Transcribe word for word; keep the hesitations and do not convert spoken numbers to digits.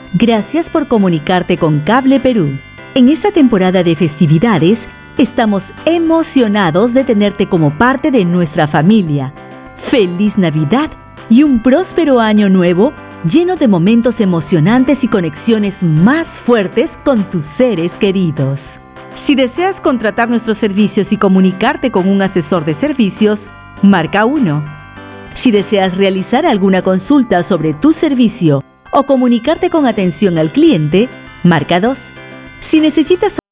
Gracias por comunicarte con Cable Perú. En esta temporada de festividades, estamos emocionados de tenerte como parte de nuestra familia. ¡Feliz Navidad y un próspero año nuevo lleno de momentos emocionantes y conexiones más fuertes con tus seres queridos! Si deseas contratar nuestros servicios y comunicarte con un asesor de servicios, marca uno. Si deseas realizar alguna consulta sobre tu servicio o comunicarte con atención al cliente, marca dos. Si necesitas